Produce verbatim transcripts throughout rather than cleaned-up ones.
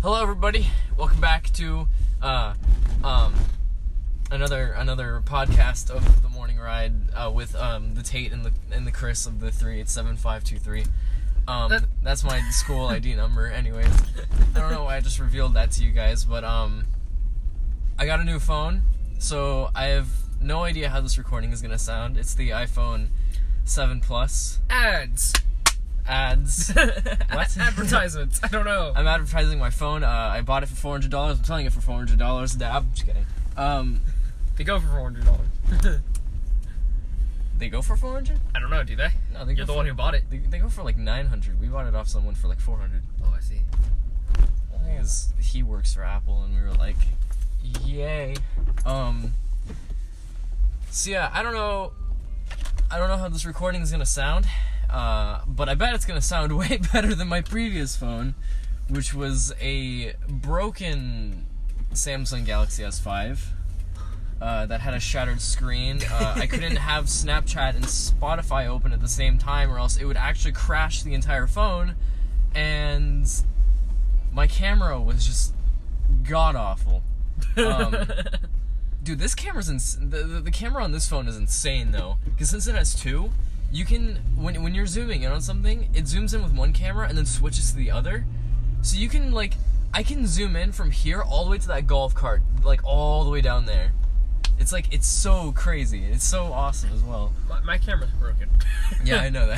Hello, everybody. Welcome back to uh, um, another another podcast of the morning ride uh, with um, the Tate and the and the Chris of the three eight seven five two three. Um, that... That's my school I D number. Anyways, I don't know why I just revealed that to you guys, but um, I got a new phone, so I have no idea how this recording is gonna sound. It's the iPhone seven Plus. Ads. Ads. What? Advertisements. I don't know. I'm advertising my phone. Uh, I bought it for four hundred dollars. I'm selling it for four hundred dollars. I'm just kidding. Um, they go for four hundred dollars. They go for four hundred dollars? I don't know, do they? No, they You're go the for, one who bought it. They, they go for like nine hundred dollars. We bought it off someone for like four hundred dollars. Oh, I see. Because he works for Apple, and we were like, yay. Um, so yeah, I don't know, I don't know how this recording is going to sound. Uh, but I bet it's going to sound way better than my previous phone, which was a broken Samsung Galaxy S five uh, that had a shattered screen. Uh, I couldn't have Snapchat and Spotify open at the same time, or else it would actually crash the entire phone, and my camera was just god-awful. Um, dude, this camera's ins- the, the, the camera on this phone is insane, though, because since it has two, you can, when when you're zooming in on something, it zooms in with one camera and then switches to the other. So you can, like, I can zoom in from here all the way to that golf cart, like, all the way down there. It's like, it's so crazy. It's so awesome as well. My, my camera's broken. Yeah, I know that.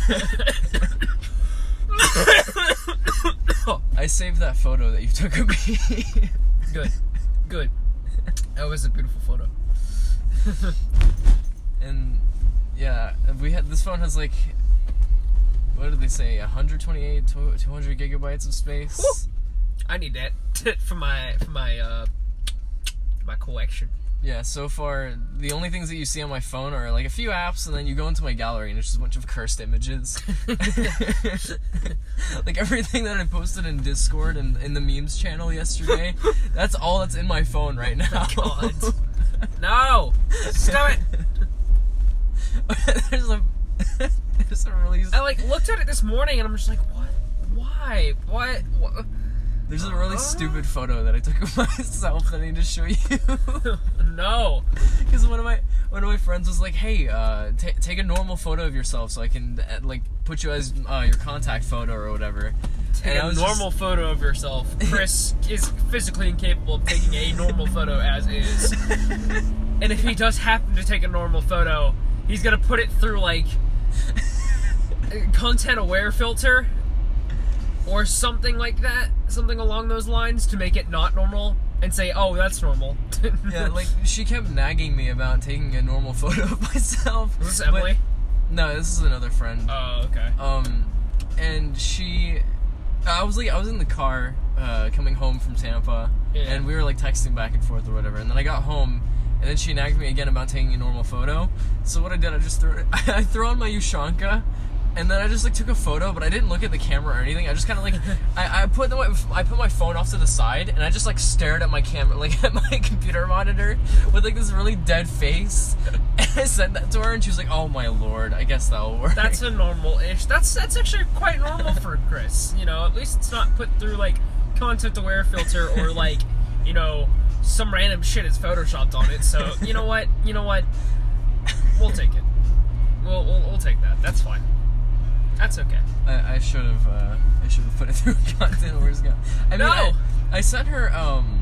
I saved that photo that you took of me. Good. Good. That was a beautiful photo. And... yeah, we had this phone has like, what did they say? one hundred twenty-eight, two hundred gigabytes of space. Woo! I need that for my for my uh my collection. Yeah, so far the only things that you see on my phone are like a few apps, and then you go into my gallery and it's just a bunch of cursed images. Like everything that I posted in Discord and in the memes channel yesterday, that's all that's in my phone right now. God. No! Stop it! there's a there's a really I like looked at it this morning and I'm just like, what? Why? What? what? There's a really uh? stupid photo that I took of myself that I need to show you. No, because one of my one of my friends was like, "Hey, uh, t- take a normal photo of yourself so I can uh, like put you as uh, your contact photo or whatever." Take and a normal just... photo of yourself. Chris is physically incapable of taking a normal photo as is, and if he does happen to take a normal photo, he's gonna put it through, like, content-aware filter, or something like that, something along those lines, to make it not normal, and say, oh, that's normal. Yeah, like, she kept nagging me about taking a normal photo of myself. Is this Emily? But, no, this is another friend. Oh, okay. Um, and she... I was, like, I was in the car, uh, coming home from Tampa, yeah. And we were, like, texting back and forth or whatever, and then I got home, and then she nagged me again about taking a normal photo. So what I did, I just threw it, I threw on my Ushanka, and then I just like took a photo, but I didn't look at the camera or anything. I just kind of like, I, I put the I put my phone off to the side, and I just like stared at my camera, like at my computer monitor, with like this really dead face. And I sent that to her, and she was like, "Oh my lord, I guess that'll work." That's a normal-ish. That's that's actually quite normal for Chris. You know, at least it's not put through like content-aware filter or like, you know, some random shit is photoshopped on it. So you know what? You know what? We'll take it. We'll we'll, we'll take that. That's fine. That's okay. I, I should have uh, I should have put it through content. Where's it going? I no. mean, I, I sent her um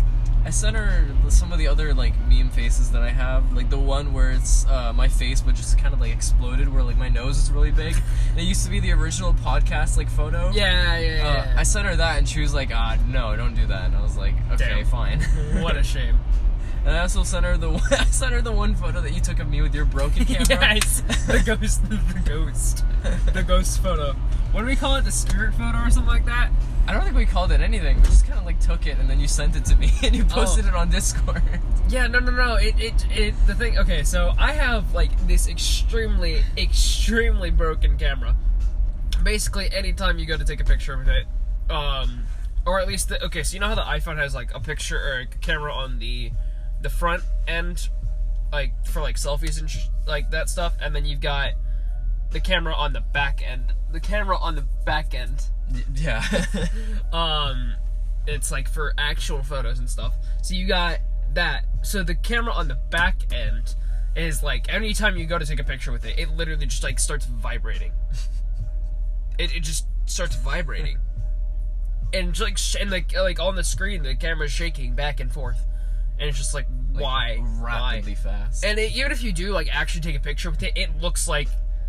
I sent her some of the other like meme faces that I have, like the one where it's uh, my face but just kind of like exploded, where like my nose is really big. And it used to be the original podcast like photo. Yeah, yeah, yeah. Uh, I sent her that, and she was like, "Ah, no, don't do that." And I was like, "Okay, Damn. fine." What a shame. And I also sent her the one, I sent her the one photo that you took of me with your broken camera. Yes, the ghost, the ghost, the ghost photo. What do we call it? The spirit photo or something like that? I don't think we called it anything. We just kind of like took it, and then you sent it to me, and you posted oh. it on Discord. Yeah, no, no, no. It, it, it. The thing. Okay, so I have like this extremely, extremely broken camera. Basically, anytime you go to take a picture of it, um, or at least the, okay. So you know how the iPhone has like a picture or a camera on the the front end, like for like selfies and sh- like that stuff, and then you've got the camera on the back end. The camera on the back end. Yeah. um, It's like for actual photos and stuff. So you got that. So the camera on the back end is like anytime you go to take a picture with it, it literally just like starts vibrating. It it just starts vibrating, and like sh- and like like on the screen the camera's shaking back and forth, and it's just like, Like, why rapidly why? fast. And it, even if you do like actually take a picture with it, it looks like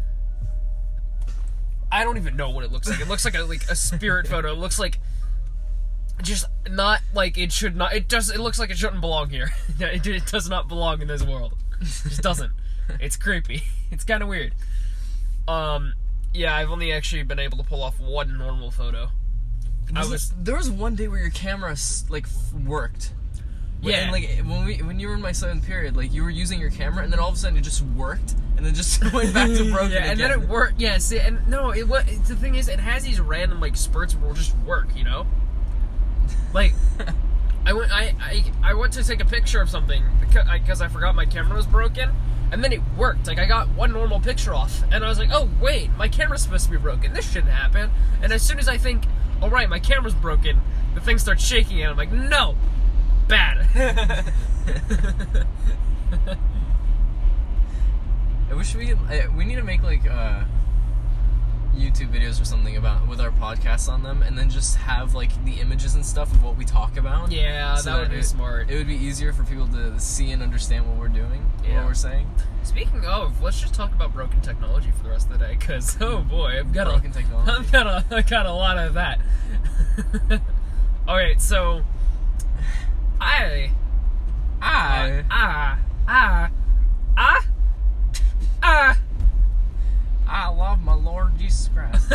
I don't even know what it looks like. It looks like a like a spirit photo. It looks like just not like it should not. It does. It looks like it shouldn't belong here. it, it does not belong in this world. It just doesn't. It's creepy. It's kind of weird. Um, yeah, I've only actually been able to pull off one normal photo. I Was was it- there was one day where your camera s- like f- worked. When- Yeah. And, like when we when you were in my seventh period, like you were using your camera, and then all of a sudden it just worked, and then just went back to broken yeah, and again. then it worked. Yeah, see, and no, it what the thing is, it has these random like spurts where it'll just work, you know. Like, I went, I, I, I went to take a picture of something because I, 'cause I forgot my camera was broken, and then it worked. Like, I got one normal picture off, and I was like, oh wait, my camera's supposed to be broken. This shouldn't happen. And as soon as I think, all right, my camera's broken, the thing starts shaking, and I'm like, no, bad. I wish we could. I, we need to make like uh, YouTube videos or something about with our podcasts on them, and then just have like the images and stuff of what we talk about. Yeah, So that would be it, smart. It would be easier for people to see and understand what we're doing, Yeah. what we're saying. Speaking of, let's just talk about broken technology for the rest of the day, because oh boy, I've got Broken a, technology. I've got a, I got a lot of that. All right, so I, I ah, ah, ah, ah. I love my Lord Jesus Christ.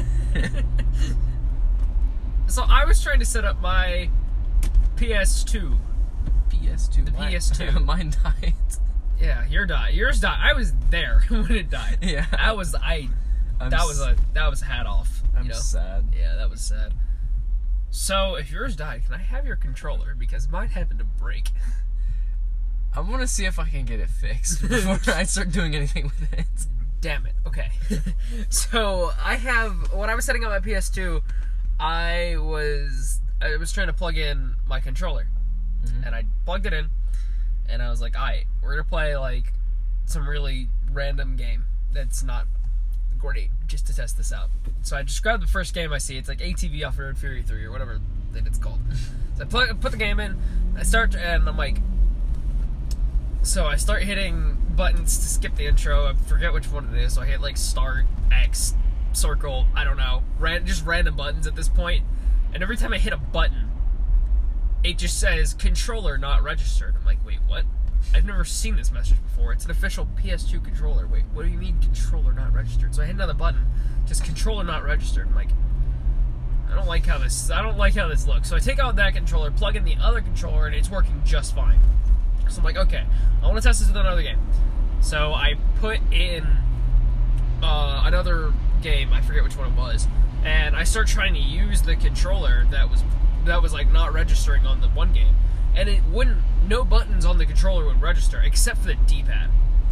So I was trying to set up my P S two. P S two. The mine- P S two. Mine died. Yeah, your died. Yours died. I was there when it died. Yeah. That was I. I'm that s- was a that was hat off. I'm you know? sad. Yeah, that was sad. So, if yours died, can I have your controller? Because mine happened to break. I want to see if I can get it fixed before I start doing anything with it. Damn it. Okay. So, I have... When I was setting up my P S two, I was... I was trying to plug in my controller. Mhm. And I plugged it in. And I was like, alright, we're going to play, like, some really random game that's not great, just to test this out. So I just grabbed the first game I see. It's like A T V Off-Road Fury three or whatever that it's called. So I put, put the game in. I start, and I'm like... So I start hitting buttons to skip the intro. I forget which one it is. So I hit like start, X, circle, I don't know. Ran, just random buttons at this point. And every time I hit a button, it just says controller not registered. I'm like, wait, what? I've never seen this message before. It's an official P S two controller. Wait, what do you mean controller not registered? So I hit another button, just controller not registered. I'm like, I don't like how this. I don't like how this looks. So I take out that controller, plug in the other controller, and it's working just fine. So I'm like, okay, I want to test this with another game. So I put in uh, another game. I forget which one it was, and I start trying to use the controller that was that was like not registering on the one game. And it wouldn't, no buttons on the controller would register, except for the D-pad.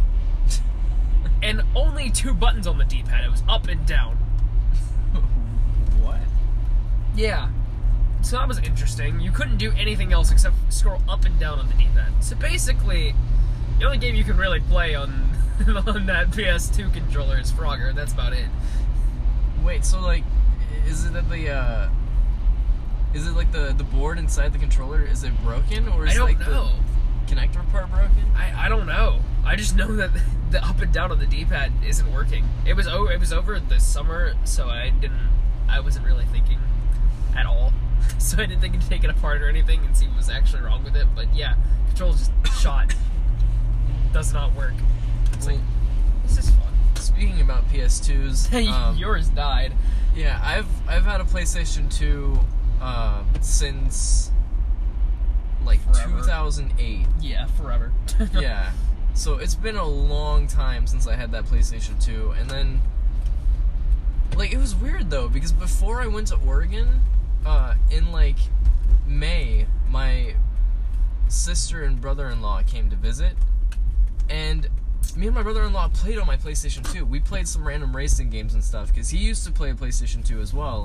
And only two buttons on the D-pad. It was up and down. What? Yeah. So that was interesting. You couldn't do anything else except scroll up and down on the D-pad. So basically, the only game you can really play on, on that P S two controller is Frogger, and that's about it. Wait, so like, is it that the uh, is it like the the board inside the controller? Is it broken, or is I don't like know. the connector part broken? I, I don't know. I just know that the up and down on the D-pad isn't working. It was o- it was over the summer, so I didn't. I wasn't really thinking at all. So I didn't think to take it apart or anything and see what was actually wrong with it. But yeah, control's just shot. Does not work. It's Well, like, this is fun. speaking about P S twos, um, Yours died. yeah, I've I've had a PlayStation two uh, since like Forever. two thousand eight. Yeah, forever. Yeah, so it's been a long time since I had that PlayStation two, and then like it was weird though because before I went to Oregon, uh, in like May, my sister and brother-in-law came to visit, and me and my brother-in-law played on my PlayStation two. We played some random racing games and stuff because he used to play a PlayStation two as well,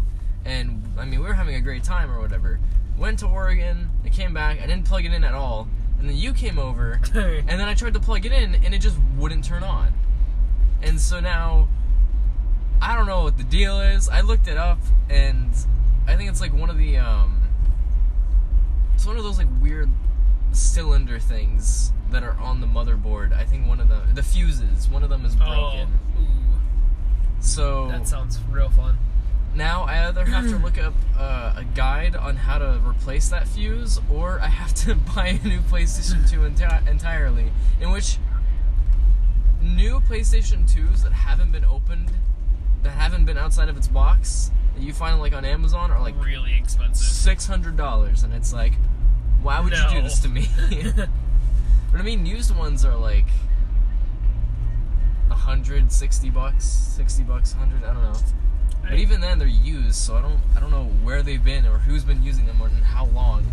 and I mean, we were having a great time or whatever. Went to Oregon, I came back, I didn't plug it in at all, and then you came over, and then I tried to plug it in, and it just wouldn't turn on. And so now, I don't know what the deal is. I looked it up, and I think it's like one of the, um, it's one of those like weird cylinder things that are on the motherboard. I think one of them, the fuses, one of them is broken. Oh, ooh. So That sounds real fun. now I either have to look up uh, a guide on how to replace that fuse, or I have to buy a new PlayStation two enti- entirely. In which new PlayStation twos that haven't been opened, that haven't been outside of its box, that you find like on Amazon are like Really expensive. six hundred dollars, and it's like, why would you No. do this to me? But I mean, used ones are like a hundred sixty bucks, sixty bucks, hundred. I don't know. But I- even then, they're used, so I don't, I don't know where they've been or who's been using them or how long.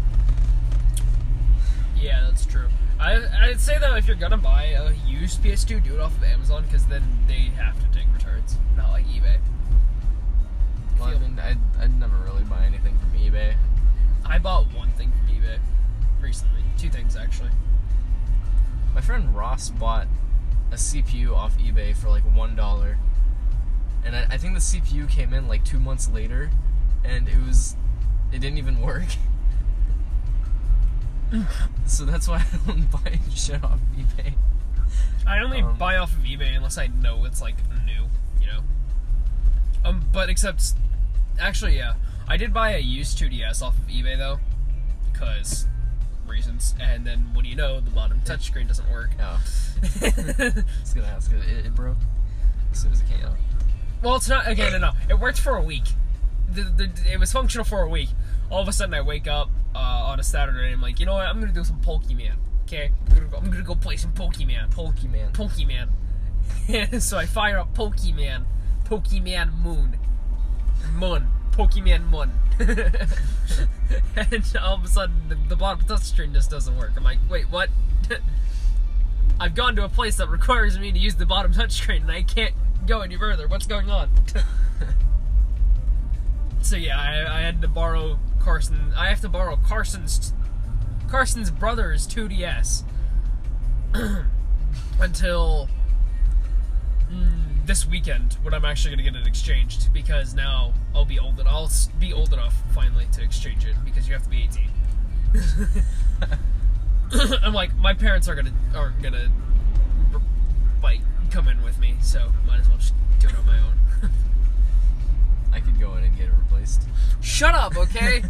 Yeah, that's true. I, I'd say though, if you're gonna buy a used P S two, do it off of Amazon, because then they have to take returns, not like eBay. Well, I mean, I'd, I'd never really buy anything from eBay. I bought one thing from eBay recently. Two things, actually. My friend Ross bought a C P U off eBay for like one dollar, and I, I think the C P U came in like two months later, and it was, it didn't even work. So that's why I don't buy shit off eBay. I only Um, buy off of eBay unless I know it's like new, you know. Um, but except, actually, yeah, I did buy a used two D S off of eBay though, cause reasons. And then what do you know? The bottom touchscreen doesn't work. Oh, it's gonna ask. It, it broke as soon as it came out. Well, it's not. Okay, no, no. It worked for a week. The, the, it was functional for a week. All of a sudden, I wake up uh, on a Saturday and I'm like, you know what? I'm gonna do some Pokemon. Okay, I'm gonna go, I'm gonna go play some Pokemon. Pokemon. Pokemon. So I fire up Pokemon. Pokemon Moon. Moon. Pokemon Moon. And all of a sudden, the, the bottom touchscreen just doesn't work. I'm like, wait, what? I've gone to a place that requires me to use the bottom touchscreen, and I can't go any further. What's going on? So yeah, I, I had to borrow Carson. I have to borrow Carson's Carson's brother's two D S until mm, this weekend, when I'm actually going to get it exchanged, because now I'll be old and I'll s- be old enough finally to exchange it, because you have to be eighteen. I'm like, my parents are gonna aren't gonna like come in with me, so might as well just do it on my own. I could go in and get it replaced. Shut up, okay?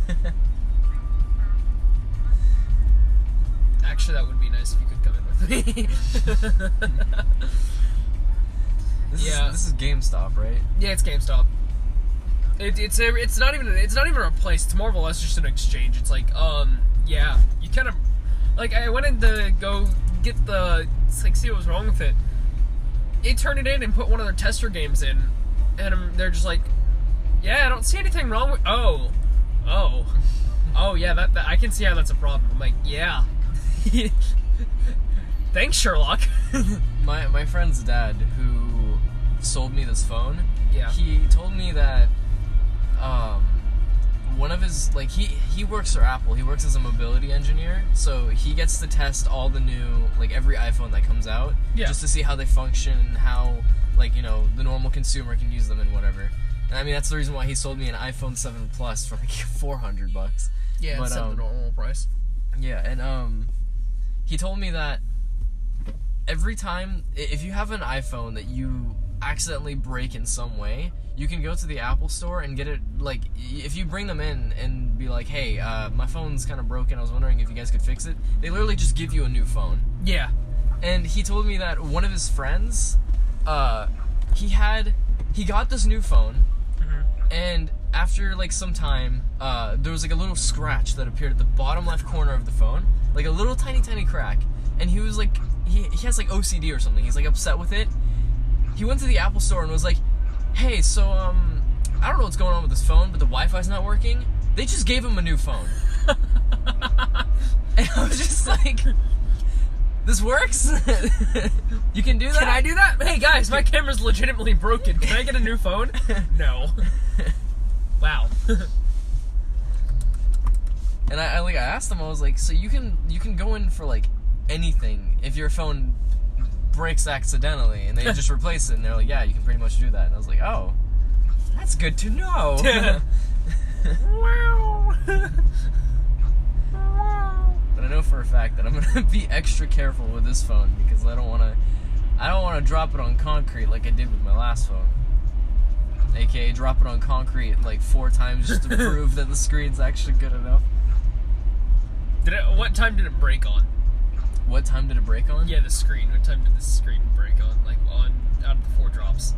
Actually, that would be nice if you could come in with me. This Yeah. Is, this is GameStop, right? Yeah, it's GameStop. It, it's a, it's not even it's not even a place. It's more or less just an exchange. It's like, um, yeah, you kind of like I went in to go get the like see what was wrong with it. They turned it in and put one of their tester games in, and um, they're just like, yeah, I don't see anything wrong with. Oh, oh, oh, yeah, that, that I can see how that's a problem. I'm like, yeah. Thanks, Sherlock. My my friend's dad, who sold me this phone, Yeah. he told me that um, one of his like he he works for Apple. He works as a mobility engineer, so he gets to test all the new like every iPhone that comes out, Yeah. just to see how they function and how like you know the normal consumer can use them and whatever. And I mean that's the reason why he sold me an iPhone seven Plus for like four hundred bucks. Yeah, But, it's um, the normal price. Yeah, and um, he told me that every time, i- if you have an iPhone that you accidentally break in some way, you can go to the Apple store and get it, like, y- if you bring them in and be like, hey, uh, my phone's kind of broken, I was wondering if you guys could fix it, they literally just give you a new phone. Yeah. And he told me that one of his friends, uh, he had, he got this new phone, and after like some time, uh, there was like a little scratch that appeared at the bottom left corner of the phone, like a little tiny, tiny crack. And he was like, he he has like O C D or something. He's like upset with it. He went to the Apple store and was like, "Hey, so um, I don't know what's going on with this phone, but the Wi-Fi's not working." They just gave him a new phone, and I was just like, "This works? You can do that? Can I do that? Hey guys, my camera's legitimately broken. Can I get a new phone? No. Wow. And I, I like I asked them, I was like, so you can you can go in for like anything if your phone breaks accidentally, and they just replace it, and they're like, yeah, you can pretty much do that. And I was like, oh, that's good to know. Wow. But I know for a fact that I'm gonna be extra careful with this phone because I don't want to I don't want to drop it on concrete like I did with my last phone. A K A drop it on concrete like four times just to prove that the screen's actually good enough. Did it, what time did it break on? What time did it break on? Yeah, the screen. What time did the screen break on? Like, on out of the four drops?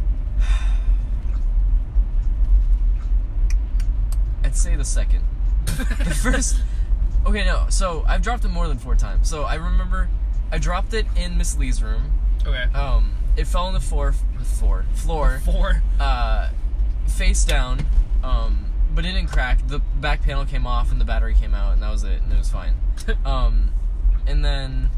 I'd say the second. The first... Okay, no. So, I've dropped it more than four times. So, I remember I dropped it in Miss Lee's room. Okay. Um, it fell on the floor... Floor. Floor. Four. Uh, face down. Um... But it didn't crack. The back panel came off and the battery came out, and that was it, and it was fine. um, and then,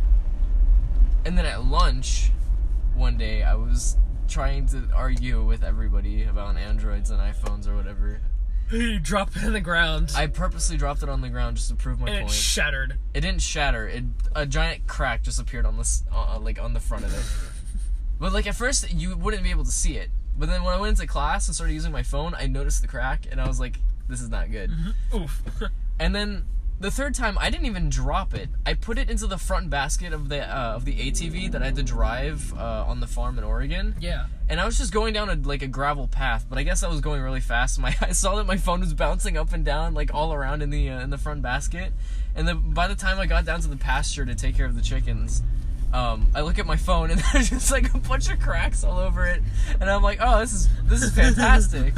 and then at lunch, one day I was trying to argue with everybody about Androids and iPhones or whatever. You dropped it on the ground. I purposely dropped it on the ground just to prove my and point. it shattered. It didn't shatter. It a giant crack just appeared on this, uh, like on the front of it. But like at first you wouldn't be able to see it. But then when I went into class and started using my phone, I noticed the crack, and I was like, this is not good. Mm-hmm. Oof. And then the third time, I didn't even drop it. I put it into the front basket of the uh, of the A T V that I had to drive uh, on the farm in Oregon. Yeah. And I was just going down a, like a gravel path, but I guess I was going really fast. My I saw that my phone was bouncing up and down, like all around in the uh, in the front basket. And then by the time I got down to the pasture to take care of the chickens, Um, I look at my phone and there's just like a bunch of cracks all over it, and I'm like, oh, this is this is fantastic.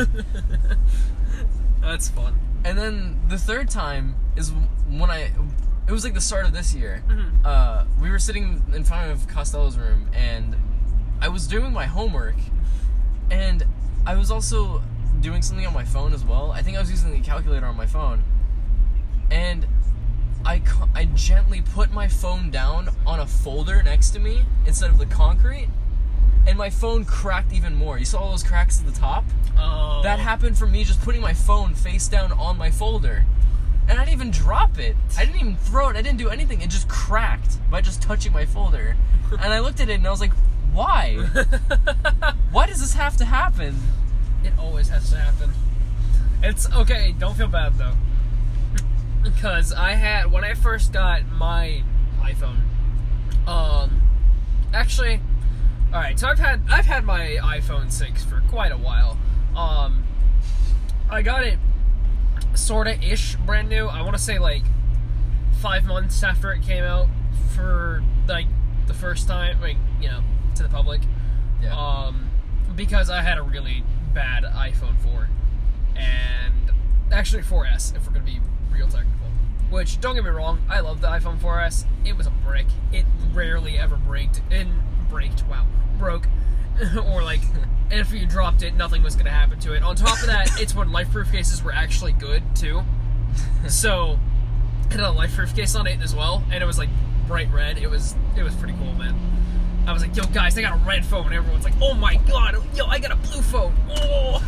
That's fun. And then the third time is when I, it was like the start of this year. Mm-hmm. Uh, we were sitting in front of Costello's room, and I was doing my homework, and I was also doing something on my phone as well. I think I was using the calculator on my phone, and I, I gently put my phone down on a folder next to me instead of the concrete, and my phone cracked even more. You saw all those cracks at the top? Oh. That happened from me just putting my phone face down on my folder. And I didn't even drop it. I didn't even throw it. I didn't do anything. It just cracked by just touching my folder. And I looked at it and I was like, why? Why does this have to happen? It always has to happen. It's okay, don't feel bad though. Because I had, when I first got my iPhone, um, actually, alright, so I've had, I've had my iPhone six for quite a while. Um, I got it sorta-ish brand new. I want to say like five months after it came out for like the first time, like, you know, to the public. Yeah. Um, because I had a really bad iPhone four, and actually four S, if we're gonna be real technical. Which, don't get me wrong, I love the iPhone four S. It was a brick. It rarely ever braked. And braked, wow, broke. Or like, if you dropped it, nothing was gonna happen to it. On top of that, it's when life-proof cases were actually good too. So, it had a life-proof case on it as well, and it was like bright red. It was it was pretty cool, man. I was like, yo guys, I got a red phone, and everyone's like, oh my god, yo, I got a blue phone. Oh.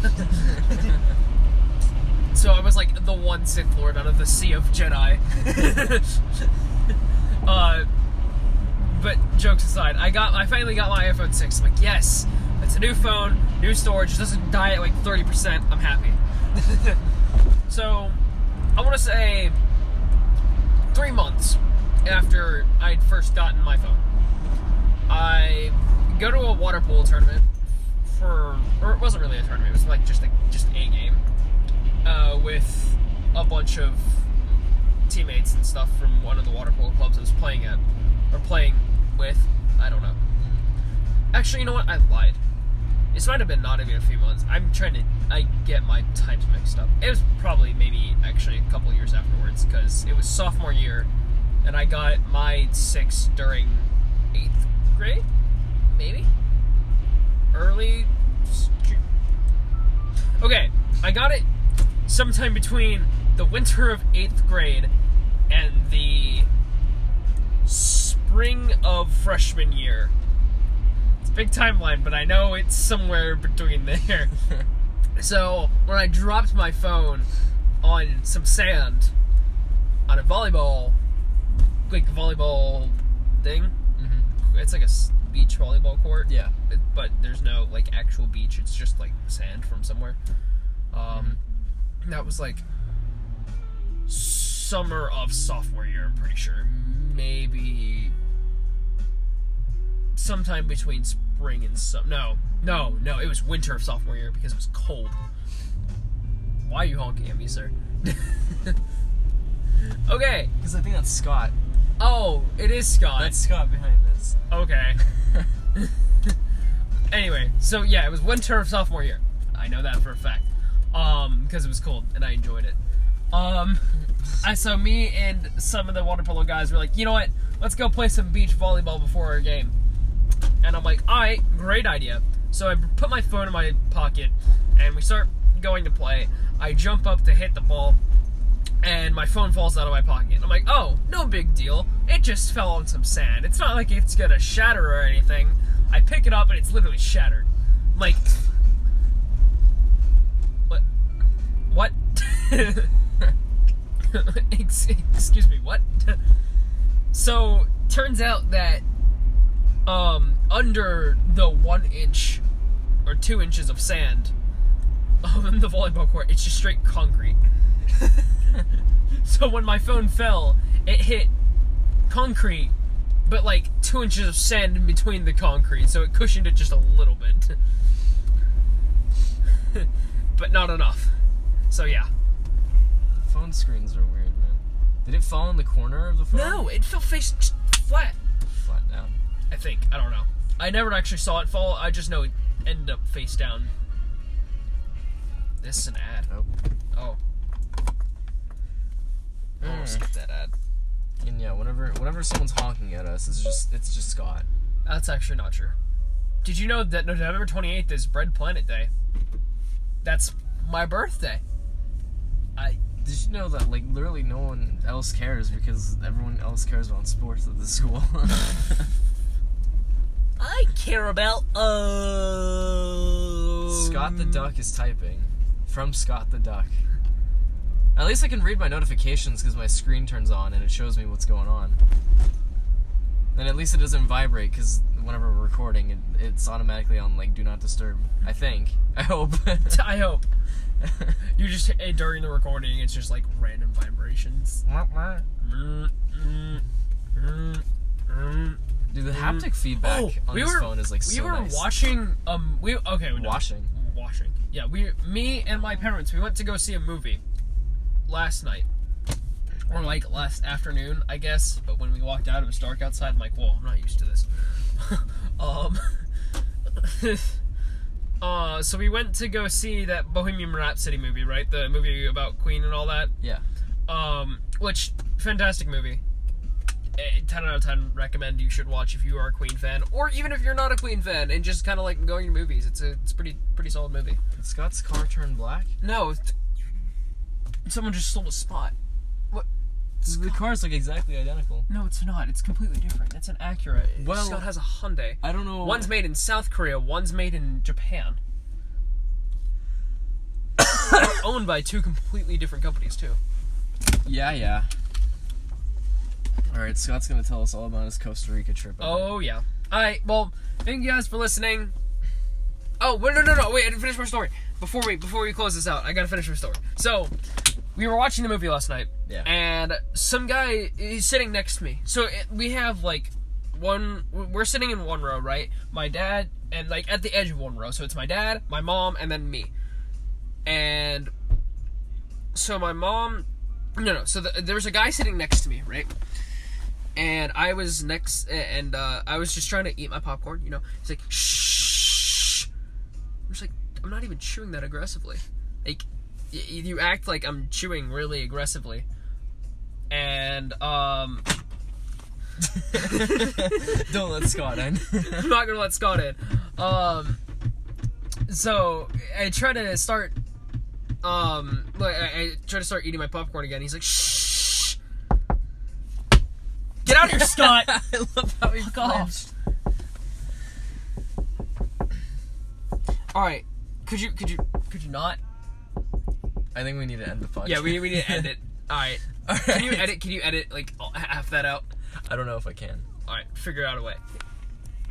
So I was like the one Sith Lord out of the sea of Jedi. uh, but jokes aside, I got I finally got my iPhone six. I'm like, yes, it's a new phone, new storage, it doesn't die at like thirty percent. I'm happy. So I want to say three months after I'd first gotten my phone, I go to a water polo tournament for, or it wasn't really a tournament, it was like just a, just a game. Uh, with a bunch of teammates and stuff from one of the water polo clubs I was playing at, or playing with, I don't know. Actually, you know what, I lied. This might have been not even a few months. I'm trying to, I get my times mixed up. It was probably maybe actually a couple years afterwards, because it was sophomore year, and I got my six during eighth grade? Maybe? Early? Okay, I got it sometime between the winter of eighth grade and the spring of freshman year. It's a big timeline, but I know it's somewhere between there. So when I dropped my phone on some sand on a volleyball, like volleyball thing, Mm-hmm. it's like a s- beach volleyball court. Yeah. It- but there's no like actual beach. It's just like sand from somewhere. Um, that was like summer of sophomore year. I'm pretty sure, maybe sometime between spring and summer. No, no, no. It was winter of sophomore year because it was cold. Why are you honking at me, sir? Okay. Because I think that's Scott. Oh, it is Scott. That's Scott behind this. Okay. Anyway, so yeah, it was winter of sophomore year. I know that for a fact. Um, because it was cold and I enjoyed it. Um, I so me and some of the water polo guys were like, you know what? Let's go play some beach volleyball before our game. And I'm like, all right, great idea. So I put my phone in my pocket and we start going to play. I jump up to hit the ball and my phone falls out of my pocket. I'm like, oh, no big deal. It just fell on some sand. It's not like it's gonna shatter or anything. I pick it up and it's literally shattered. I'm like, what? What? Ex- Excuse me, what? So, turns out that um, under the one inch or two inches of sand on the volleyball court, it's just straight concrete. So when my phone fell, it hit concrete, but like two inches of sand in between the concrete, so it cushioned it just a little bit. But not enough. So yeah. Phone screens are weird, man. Did it fall in the corner of the phone? No, it fell face flat. Flat down. I think. I don't know. I never actually saw it fall. I just know it ended up face down. This is an ad. Nope. Oh. Oh, skip that ad. And yeah, whenever whenever someone's honking at us, it's just it's just Scott. That's actually not true. Did you know that November twenty-eighth is Bread Planet Day? That's my birthday. I Did you know that like literally no one else cares because everyone else cares about sports at the school? I care about uh Scott the Duck is typing. From Scott the Duck. At least I can read my notifications because my screen turns on and it shows me what's going on. And at least it doesn't vibrate because whenever we're recording, it, it's automatically on like Do Not Disturb. I think. I hope. I hope. You just eh, during the recording, it's just like random vibrations. Dude, the haptic feedback Oh, on we this were, phone is like we so were nice. watching um we okay no, Washing. washing yeah we me and my parents we went to go see a movie last night or like last afternoon I guess, but when we walked out it was dark outside. I'm like, whoa, I'm not used to this. um uh so we went to go see that Bohemian Rhapsody movie, right? The movie about Queen and all that. Yeah. Um which fantastic movie. ten out of ten recommend you should watch if you are a Queen fan, or even if you're not a Queen fan and just kind of like going to movies. It's a it's a pretty pretty solid movie. Did Scott's car turn black? No, th- someone just stole a spot. What? The cars look exactly identical. No, it's not. It's completely different. It's an Acura. Well, Scott has a Hyundai. I don't know. One's made in South Korea. One's made in Japan. They're owned by two completely different companies too. Yeah, yeah. Alright, Scott's gonna tell us all about his Costa Rica trip. Oh, yeah. Alright, well, thank you guys for listening. Oh, wait, no, no, no, wait, I didn't finish my story. Before we before we close this out, I gotta finish my story. So, we were watching the movie last night, Yeah. and some guy is sitting next to me. So, it, we have, like, one, we're sitting in one row, right? My dad, and, like, at the edge of one row. So, it's my dad, my mom, and then me. And, so my mom, no, no, so the, there was a guy sitting next to me, right? And I was next, and uh, I was just trying to eat my popcorn, you know. He's like, shh. I'm just like, I'm not even chewing that aggressively. Like, y- you act like I'm chewing really aggressively. And, um... Don't let Scott in. I'm not gonna let Scott in. Um, so, I try to start, um, like, I, I try to start eating my popcorn again. He's like, shh. Get out of here, Scott! I love how he Fuck off. flinched. Alright, could you, could you, Could you not? I think we need to end the podcast. Yeah, we we need to end it. All right. All right. Can you edit? Can you edit like half that out? I don't know if I can. All right, figure out a way.